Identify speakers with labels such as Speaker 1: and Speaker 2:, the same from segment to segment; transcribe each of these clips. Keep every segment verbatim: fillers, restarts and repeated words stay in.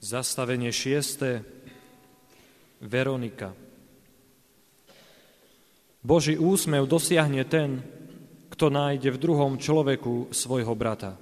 Speaker 1: Zastavenie šieste. Veronika. Boží úsmev dosiahne ten, kto nájde v druhom človeku svojho brata.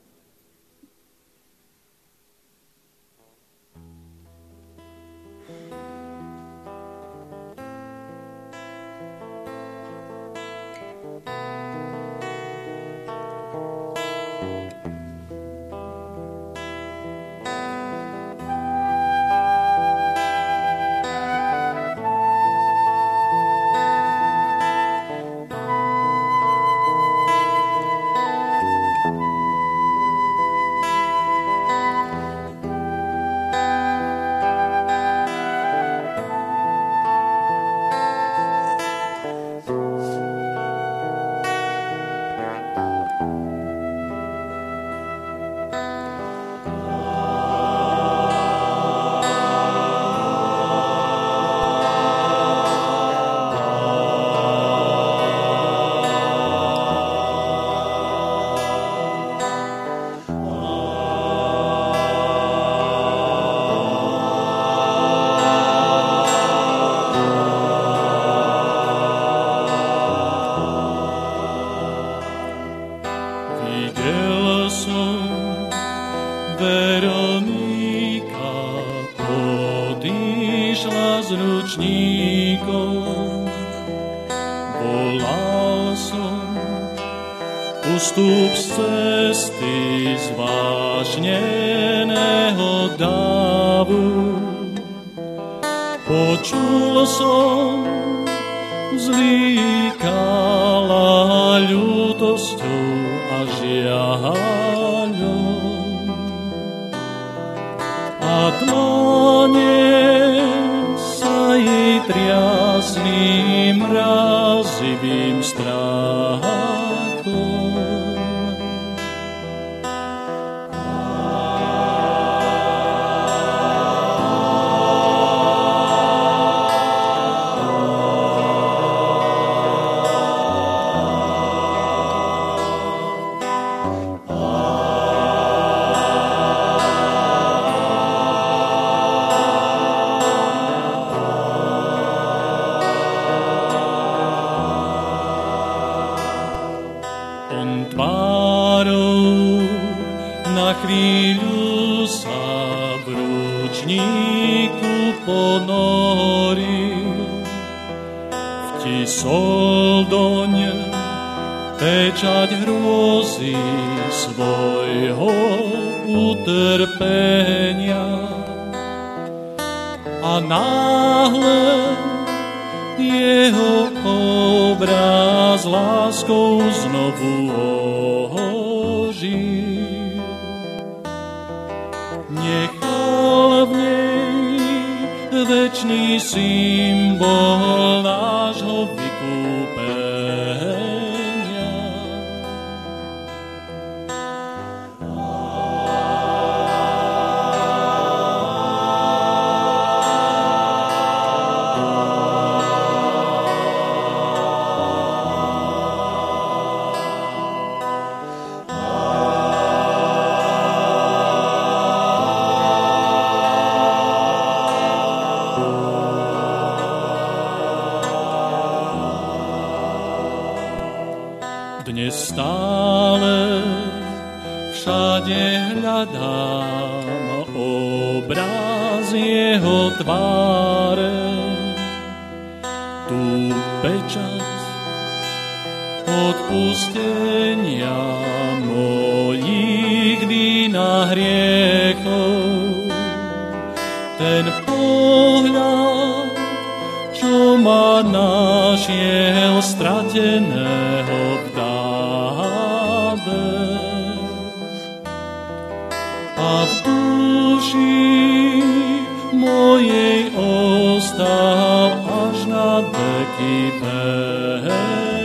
Speaker 2: Ústup z cesty zvážneného dávu. Počul som, zlíkala ľútosťou a žiaľom. A dlane sa jej triasli mrazivým strachom. Chvíľu sa v ručníku ponoril, vtisol doň pečať hrôzy svojho utrpenia. A náhle jeho obraz láskou znovu ožil. Nechal v nej večný symbol nášho vykúpenia. Dnes stále všade hľadám obraz jeho tváre, tú pečať odpustenia mojich vín a hriechov. Ten pohľad, čo ma našiel strateného v dáve. A v duši mojej ostal až na veky veky.